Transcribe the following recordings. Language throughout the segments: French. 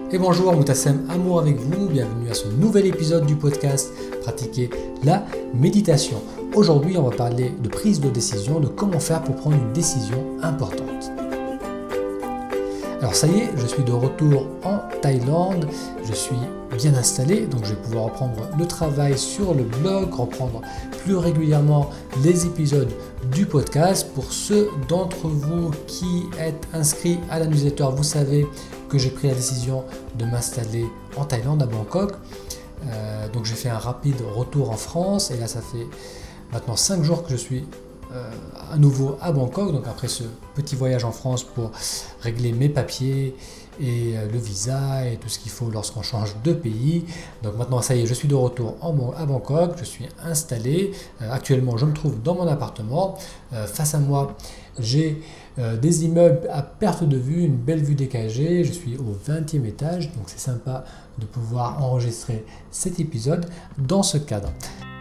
Et bonjour, Moutassem Amour avec vous, bienvenue à ce nouvel épisode du podcast Pratiquer la méditation. Aujourd'hui, on va parler de prise de décision, de comment faire pour prendre une décision importante. Alors ça y est, je suis de retour en Thaïlande, je suis bien installé, donc je vais pouvoir reprendre le travail sur le blog, reprendre plus régulièrement les épisodes du podcast. Pour ceux d'entre vous qui êtes inscrits à la newsletter, vous savez que j'ai pris la décision de m'installer en Thaïlande, à Bangkok. Donc j'ai fait un rapide retour en France, et là ça fait maintenant 5 jours que je suis à nouveau à Bangkok, donc après ce petit voyage en France pour régler mes papiers et le visa et tout ce qu'il faut lorsqu'on change de pays. Donc maintenant ça y est, je suis de retour à Bangkok, je suis installé. Actuellement je me trouve dans mon appartement. Face à moi j'ai des immeubles à perte de vue, une belle vue dégagée. Je suis au 20e étage, donc c'est sympa de pouvoir enregistrer cet épisode dans ce cadre.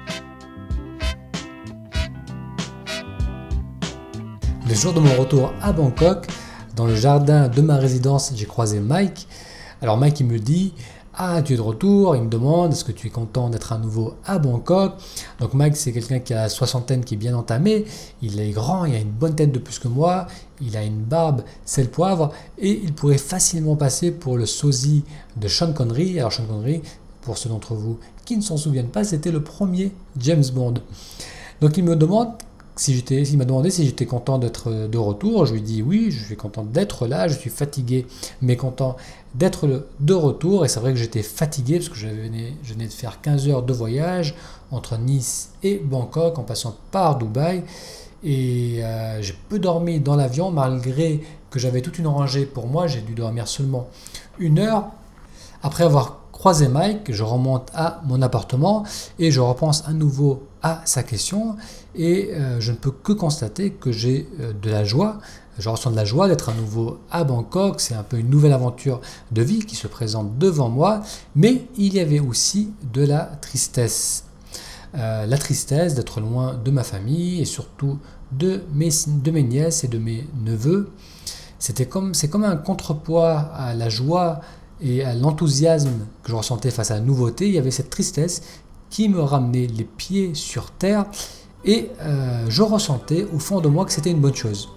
Le jour de mon retour à Bangkok, dans le jardin de ma résidence, j'ai croisé Mike. Alors Mike, il me dit « Ah, tu es de retour ?» Il me demande « Est-ce que tu es content d'être à nouveau à Bangkok ?» Donc Mike, c'est quelqu'un qui a la soixantaine, qui est bien entamé. Il est grand, il a une bonne tête de plus que moi. Il a une barbe sel poivre et il pourrait facilement passer pour le sosie de Sean Connery. Alors Sean Connery, pour ceux d'entre vous qui ne s'en souviennent pas, c'était le premier James Bond. Donc il me demande il m'a demandé si j'étais content d'être de retour. Je lui ai dit oui, je suis content d'être là, je suis fatigué mais content d'être de retour. Et c'est vrai que j'étais fatigué parce que je venais de faire 15 heures de voyage entre Nice et Bangkok en passant par Dubaï. Et j'ai peu dormi dans l'avion malgré que j'avais toute une rangée pour moi. J'ai dû dormir seulement 1 heure. Après avoir croisé Mike, je remonte à mon appartement et je repense à nouveau à sa question et je ne peux que constater que j'ai de la joie. Je ressens de la joie d'être à nouveau à Bangkok. C'est un peu une nouvelle aventure de vie qui se présente devant moi, mais il y avait aussi de la tristesse. La tristesse d'être loin de ma famille et surtout de mes nièces et de mes neveux. C'est comme un contrepoids à la joie et à l'enthousiasme que je ressentais face à la nouveauté. Il y avait cette tristesse qui me ramenait les pieds sur terre et je ressentais au fond de moi que c'était une bonne chose.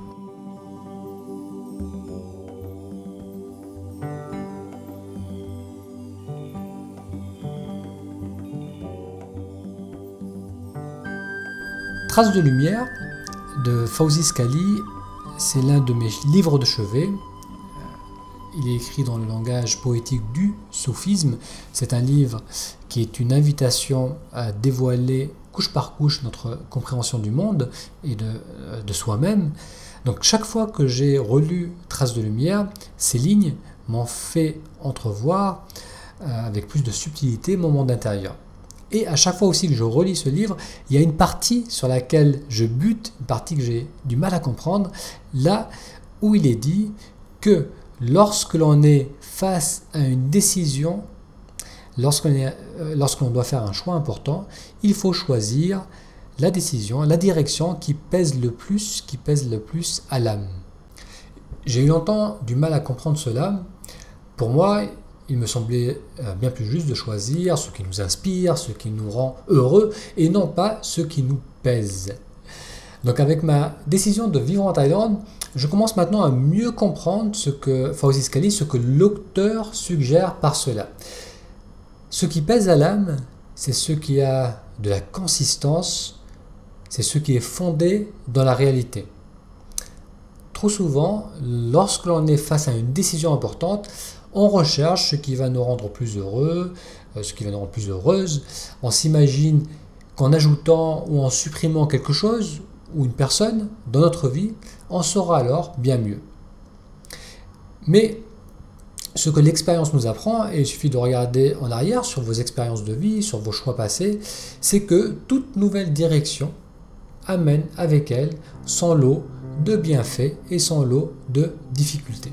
Traces de lumière de Fawzi Skhali, c'est l'un de mes livres de chevet. Il est écrit dans le langage poétique du soufisme. C'est un livre qui est une invitation à dévoiler couche par couche notre compréhension du monde et de soi-même. Donc chaque fois que j'ai relu Traces de lumière, ces lignes m'ont fait entrevoir avec plus de subtilité mon monde intérieur. Et à chaque fois aussi que je relis ce livre, il y a une partie sur laquelle je bute, une partie que j'ai du mal à comprendre, là où il est dit que lorsque l'on est face à une décision, lorsqu'on doit faire un choix important, il faut choisir la décision, la direction qui pèse le plus à l'âme. J'ai eu longtemps du mal à comprendre cela. Pour moi, il me semblait bien plus juste de choisir ce qui nous inspire, ce qui nous rend heureux, et non pas ce qui nous pèse. Donc avec ma décision de vivre en Thaïlande, je commence maintenant à mieux comprendre ce que Fawzi Skhali, ce que l'auteur suggère par cela. Ce qui pèse à l'âme, c'est ce qui a de la consistance, c'est ce qui est fondé dans la réalité. Trop souvent, lorsque l'on est face à une décision importante, on recherche ce qui va nous rendre plus heureux, ce qui va nous rendre plus heureuse. On s'imagine qu'en ajoutant ou en supprimant quelque chose ou une personne dans notre vie, on sera alors bien mieux. Mais ce que l'expérience nous apprend, et il suffit de regarder en arrière sur vos expériences de vie, sur vos choix passés, c'est que toute nouvelle direction amène avec elle son lot de bienfaits et son lot de difficultés.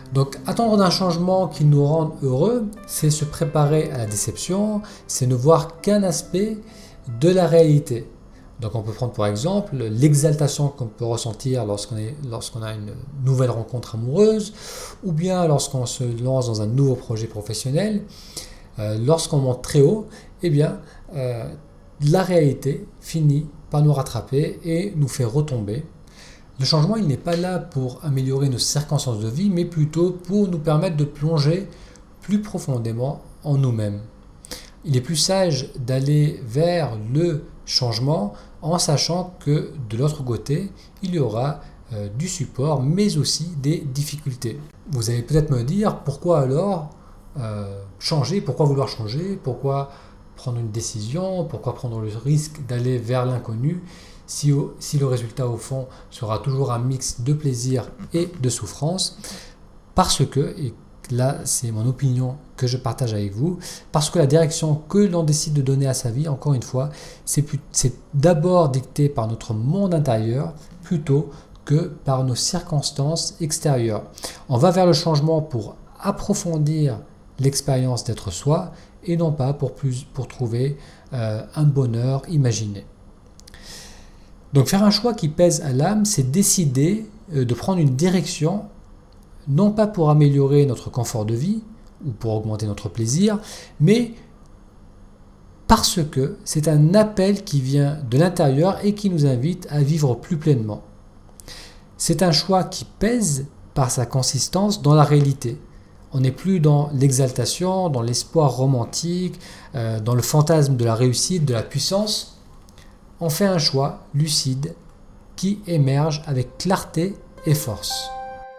Donc attendre d'un changement qui nous rende heureux, c'est se préparer à la déception, c'est ne voir qu'un aspect de la réalité. Donc on peut prendre pour exemple l'exaltation qu'on peut ressentir lorsqu'on a une nouvelle rencontre amoureuse, ou bien lorsqu'on se lance dans un nouveau projet professionnel. Lorsqu'on monte très haut, eh bien la réalité finit par nous rattraper et nous fait retomber. Le changement, il n'est pas là pour améliorer nos circonstances de vie, mais plutôt pour nous permettre de plonger plus profondément en nous-mêmes. Il est plus sage d'aller vers le changement en sachant que de l'autre côté, il y aura du support, mais aussi des difficultés. Vous allez peut-être me dire, pourquoi alors changer, pourquoi vouloir changer, pourquoi prendre une décision, pourquoi prendre le risque d'aller vers l'inconnu, si le résultat au fond sera toujours un mix de plaisir et de souffrance, parce que, et là c'est mon opinion que je partage avec vous, parce que la direction que l'on décide de donner à sa vie, encore une fois, c'est d'abord dicté par notre monde intérieur plutôt que par nos circonstances extérieures. On va vers le changement pour approfondir l'expérience d'être soi et non pas pour trouver un bonheur imaginé. Donc faire un choix qui pèse à l'âme, c'est décider de prendre une direction, non pas pour améliorer notre confort de vie ou pour augmenter notre plaisir, mais parce que c'est un appel qui vient de l'intérieur et qui nous invite à vivre plus pleinement. C'est un choix qui pèse par sa consistance dans la réalité. On n'est plus dans l'exaltation, dans l'espoir romantique, dans le fantasme de la réussite, de la puissance. On fait un choix lucide qui émerge avec clarté et force.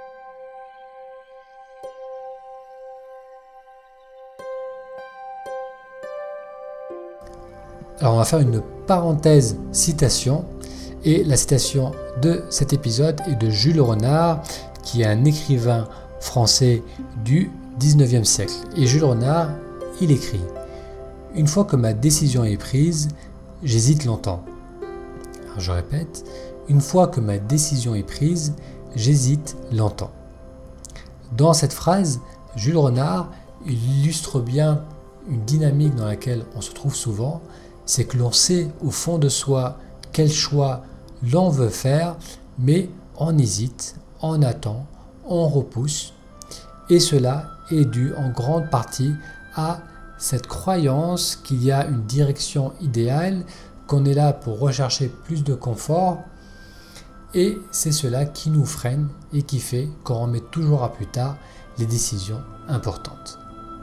Alors on va faire une parenthèse citation, et la citation de cet épisode est de Jules Renard, qui est un écrivain français du 19e siècle. Et Jules Renard, il écrit « Une fois que ma décision est prise, j'hésite longtemps. » Alors je répète, une fois que ma décision est prise, j'hésite longtemps. Dans cette phrase, Jules Renard illustre bien une dynamique dans laquelle on se trouve souvent, c'est que l'on sait au fond de soi quel choix l'on veut faire, mais on hésite, on attend, on repousse, et cela est dû en grande partie à cette croyance qu'il y a une direction idéale, qu'on est là pour rechercher plus de confort, et c'est cela qui nous freine et qui fait qu'on remet toujours à plus tard les décisions importantes.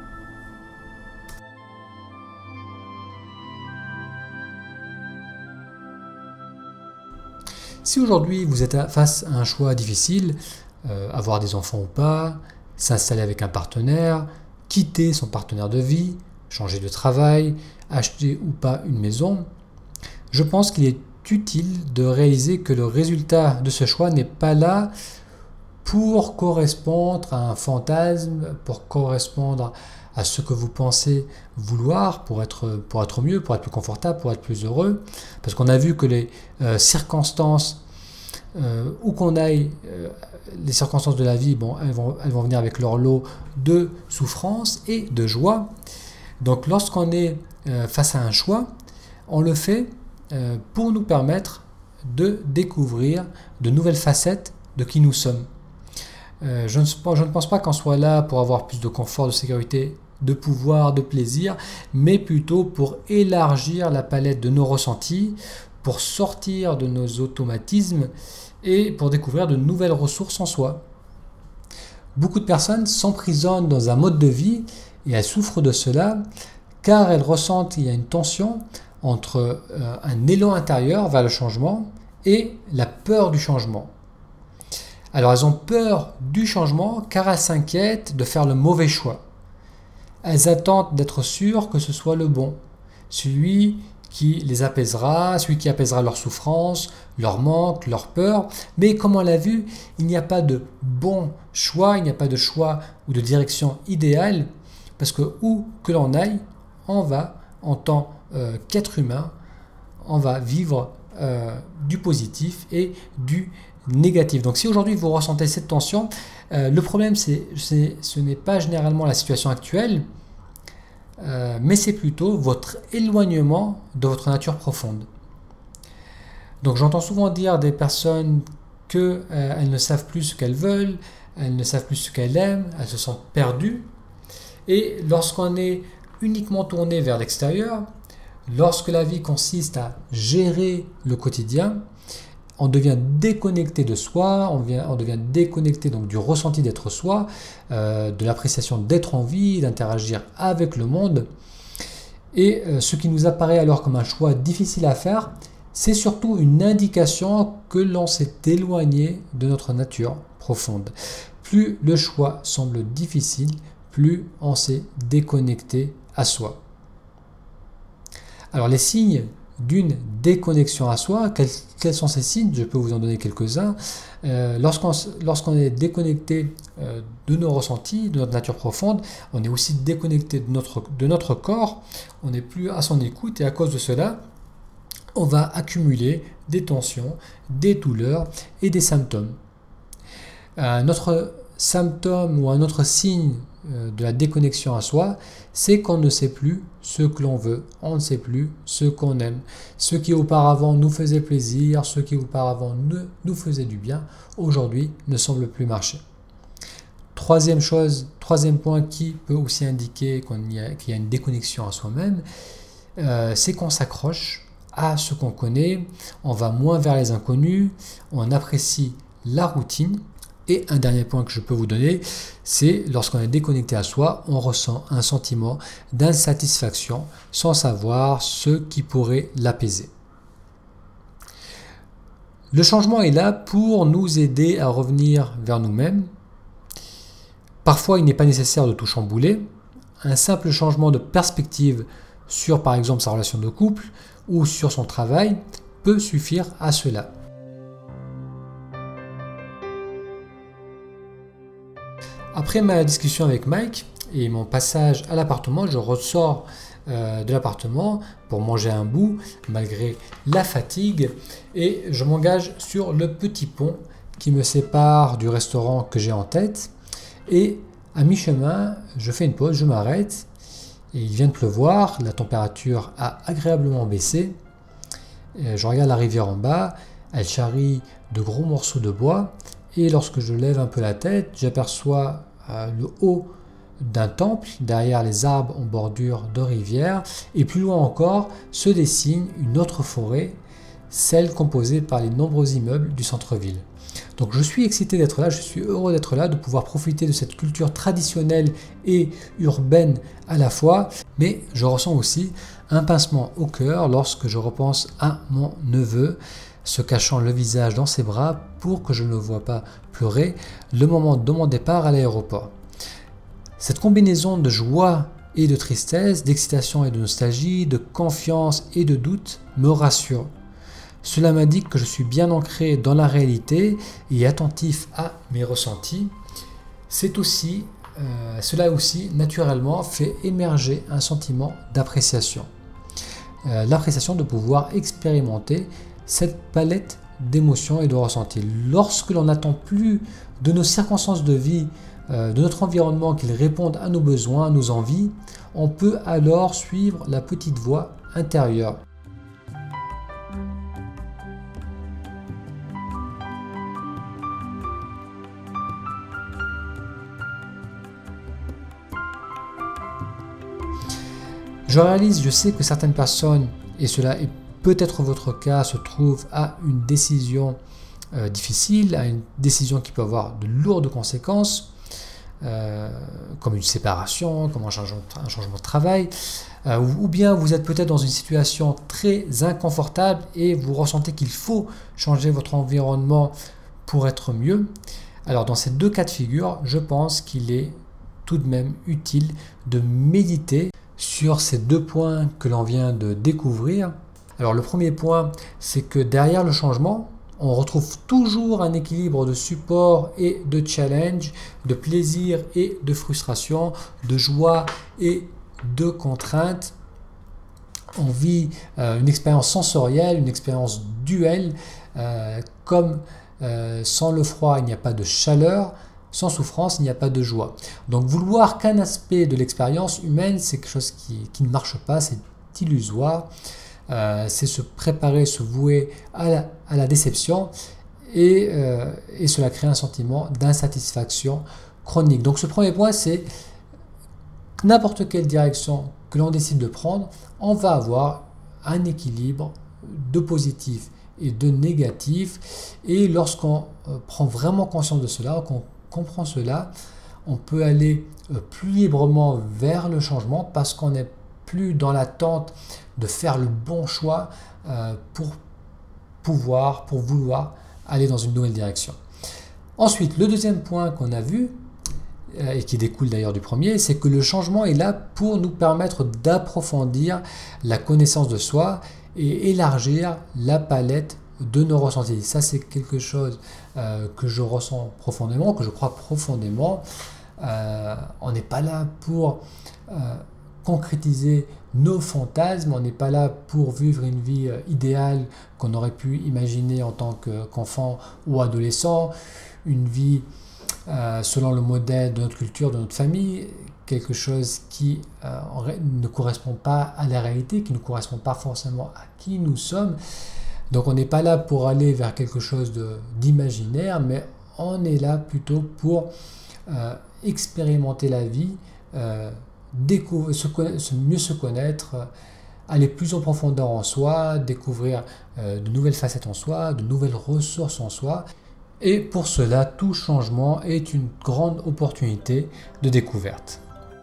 Si aujourd'hui vous êtes face à un choix difficile, avoir des enfants ou pas, s'installer avec un partenaire, quitter son partenaire de vie, changer de travail, acheter ou pas une maison, je pense qu'il est utile de réaliser que le résultat de ce choix n'est pas là pour correspondre à un fantasme, pour correspondre à ce que vous pensez vouloir pour être mieux, pour être plus confortable, pour être plus heureux. Parce qu'on a vu que les circonstances, où qu'on aille, les circonstances de la vie, elles vont venir avec leur lot de souffrance et de joie. Donc lorsqu'on est face à un choix, on le fait pour nous permettre de découvrir de nouvelles facettes de qui nous sommes. Je ne pense pas qu'on soit là pour avoir plus de confort, de sécurité, de pouvoir, de plaisir, mais plutôt pour élargir la palette de nos ressentis, pour sortir de nos automatismes et pour découvrir de nouvelles ressources en soi. Beaucoup de personnes s'emprisonnent dans un mode de vie et elles souffrent de cela car elles ressentent qu'il y a une tension entre un élan intérieur vers le changement et la peur du changement. Alors elles ont peur du changement car elles s'inquiètent de faire le mauvais choix. Elles attendent d'être sûres que ce soit le bon, celui qui les apaisera, celui qui apaisera leur souffrance, leur manque, leur peur. Mais comme on l'a vu, il n'y a pas de bon choix, il n'y a pas de choix ou de direction idéale, parce que où que l'on aille, on va, en tant qu'être humain, on va vivre du positif et du négative. Donc si aujourd'hui vous ressentez cette tension, le problème ce n'est pas généralement la situation actuelle, mais c'est plutôt votre éloignement de votre nature profonde. Donc j'entends souvent dire des personnes qu'elles ne savent plus ce qu'elles veulent, elles ne savent plus ce qu'elles aiment, elles se sentent perdues. Et lorsqu'on est uniquement tourné vers l'extérieur, lorsque la vie consiste à gérer le quotidien, on devient déconnecté de soi, on devient déconnecté donc du ressenti d'être soi, de l'appréciation d'être en vie, d'interagir avec le monde. Et ce qui nous apparaît alors comme un choix difficile à faire, c'est surtout une indication que l'on s'est éloigné de notre nature profonde. Plus le choix semble difficile, plus on s'est déconnecté à soi. Alors les signes d'une déconnexion à soi, quels sont ces signes? Je peux vous en donner quelques-uns. Lorsqu'on est déconnecté de nos ressentis, de notre nature profonde, on est aussi déconnecté de notre corps, on n'est plus à son écoute et à cause de cela, on va accumuler des tensions, des douleurs et des symptômes. Un autre symptôme ou un autre signe de la déconnexion à soi, c'est qu'on ne sait plus ce que l'on veut, on ne sait plus ce qu'on aime. Ce qui auparavant nous faisait plaisir, ce qui auparavant nous faisait du bien, aujourd'hui ne semble plus marcher. Troisième point qui peut aussi indiquer qu'il y a une déconnexion à soi-même, c'est qu'on s'accroche à ce qu'on connaît, on va moins vers les inconnus, on apprécie la routine. Et un dernier point que je peux vous donner, c'est lorsqu'on est déconnecté à soi, on ressent un sentiment d'insatisfaction sans savoir ce qui pourrait l'apaiser. Le changement est là pour nous aider à revenir vers nous-mêmes. Parfois, il n'est pas nécessaire de tout chambouler. Un simple changement de perspective sur, par exemple, sa relation de couple ou sur son travail peut suffire à cela. Après ma discussion avec Mike et mon passage à l'appartement, je ressors de l'appartement pour manger un bout malgré la fatigue et je m'engage sur le petit pont qui me sépare du restaurant que j'ai en tête et à mi-chemin, je fais une pause, je m'arrête et il vient de pleuvoir, la température a agréablement baissé. Je regarde la rivière en bas, elle charrie de gros morceaux de bois et lorsque je lève un peu la tête, j'aperçois le haut d'un temple, derrière les arbres en bordure de rivière, et plus loin encore se dessine une autre forêt, celle composée par les nombreux immeubles du centre-ville. Donc je suis excité d'être là, je suis heureux d'être là, de pouvoir profiter de cette culture traditionnelle et urbaine à la fois, mais je ressens aussi un pincement au cœur lorsque je repense à mon neveu, se cachant le visage dans ses bras pour que je ne le voie pas pleurer, le moment de mon départ à l'aéroport. Cette combinaison de joie et de tristesse, d'excitation et de nostalgie, de confiance et de doute me rassure. Cela m'indique que je suis bien ancré dans la réalité et attentif à mes ressentis. Cela aussi, naturellement, fait émerger un sentiment d'appréciation. L'appréciation de pouvoir expérimenter cette palette d'émotions et de ressentis. Lorsque l'on n'attend plus de nos circonstances de vie, de notre environnement qu'ils répondent à nos besoins, à nos envies, on peut alors suivre la petite voix intérieure. Je sais que certaines personnes, et cela est peut-être votre cas, se trouvent à une décision difficile, à une décision qui peut avoir de lourdes conséquences, comme une séparation, comme un changement de travail, ou bien vous êtes peut-être dans une situation très inconfortable et vous ressentez qu'il faut changer votre environnement pour être mieux. Alors dans ces deux cas de figure, je pense qu'il est tout de même utile de méditer sur ces deux points que l'on vient de découvrir. Alors le premier point, c'est que derrière le changement, on retrouve toujours un équilibre de support et de challenge, de plaisir et de frustration, de joie et de contrainte. On vit une expérience sensorielle, une expérience duelle, comme sans le froid il n'y a pas de chaleur, sans souffrance il n'y a pas de joie. Donc vouloir qu'un aspect de l'expérience humaine, c'est quelque chose qui ne marche pas, c'est illusoire, c'est se préparer, se vouer à la déception, et cela crée un sentiment d'insatisfaction chronique. Donc ce premier point, c'est n'importe quelle direction que l'on décide de prendre, on va avoir un équilibre de positif et de négatif, et lorsqu'on prend vraiment conscience de cela, qu'on comprend cela, on peut aller plus librement vers le changement parce qu'on n'est plus dans l'attente de faire le bon choix pour vouloir aller dans une nouvelle direction. Ensuite, le deuxième point qu'on a vu, et qui découle d'ailleurs du premier, c'est que le changement est là pour nous permettre d'approfondir la connaissance de soi et élargir la palette de nos ressentis. Ça, c'est quelque chose que je ressens profondément, que je crois profondément. On n'est pas là pour concrétiser nos fantasmes, on n'est pas là pour vivre une vie idéale qu'on aurait pu imaginer en tant qu'enfant ou adolescent, une vie selon le modèle de notre culture, de notre famille, quelque chose qui ne correspond pas à la réalité, qui ne correspond pas forcément à qui nous sommes. Donc on n'est pas là pour aller vers quelque chose d'imaginaire, mais on est là plutôt pour expérimenter la vie, mieux se connaître, aller plus en profondeur en soi, découvrir de nouvelles facettes en soi, de nouvelles ressources en soi. Et pour cela, tout changement est une grande opportunité de découverte.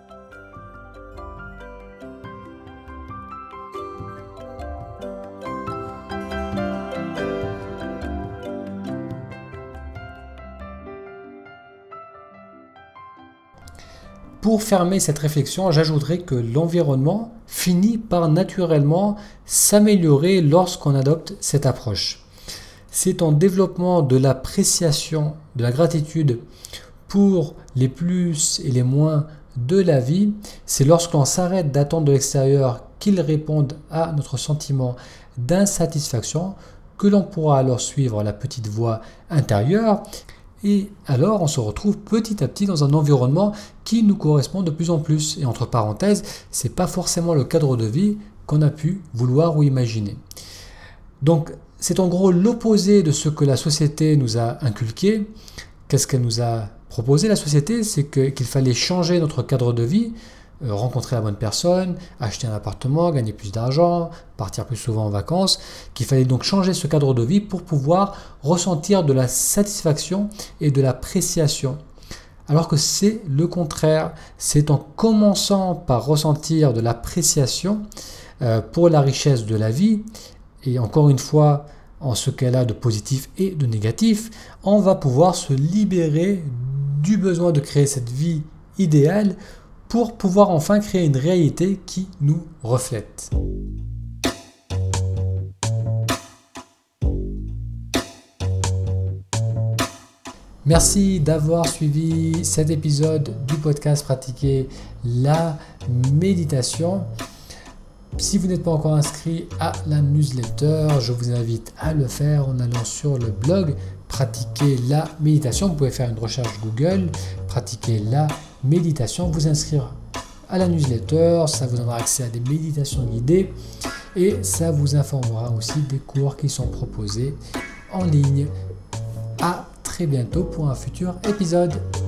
Pour fermer cette réflexion, j'ajouterai que l'environnement finit par naturellement s'améliorer lorsqu'on adopte cette approche. C'est en développement de l'appréciation, de la gratitude pour les plus et les moins de la vie, c'est lorsqu'on s'arrête d'attendre de l'extérieur qu'il réponde à notre sentiment d'insatisfaction que l'on pourra alors suivre la petite voix intérieure, et alors on se retrouve petit à petit dans un environnement qui nous correspond de plus en plus. Et entre parenthèses, ce n'est pas forcément le cadre de vie qu'on a pu vouloir ou imaginer. Donc c'est en gros l'opposé de ce que la société nous a inculqué. Qu'est-ce qu'elle nous a proposé, la société? C'est qu'il fallait changer notre cadre de vie, rencontrer la bonne personne, acheter un appartement, gagner plus d'argent, partir plus souvent en vacances, qu'il fallait donc changer ce cadre de vie pour pouvoir ressentir de la satisfaction et de l'appréciation. Alors que c'est le contraire, c'est en commençant par ressentir de l'appréciation pour la richesse de la vie, et encore une fois, en ce qu'elle a de positif et de négatif, on va pouvoir se libérer du besoin de créer cette vie idéale pour pouvoir enfin créer une réalité qui nous reflète. Merci d'avoir suivi cet épisode du podcast Pratiquer la méditation. Si vous n'êtes pas encore inscrit à la newsletter, je vous invite à le faire en allant sur le blog Pratiquer la méditation. Vous pouvez faire une recherche Google, Pratiquer la méditation, vous inscrire à la newsletter, ça vous donnera accès à des méditations guidées et ça vous informera aussi des cours qui sont proposés en ligne. À très bientôt pour un futur épisode.